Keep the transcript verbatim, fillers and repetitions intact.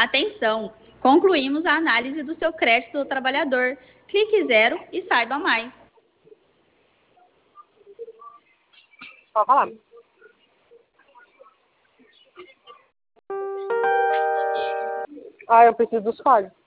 Atenção! Concluímos a análise do seu crédito do trabalhador. Clique zero e saiba mais. Pode falar. Ah, eu preciso dos códigos.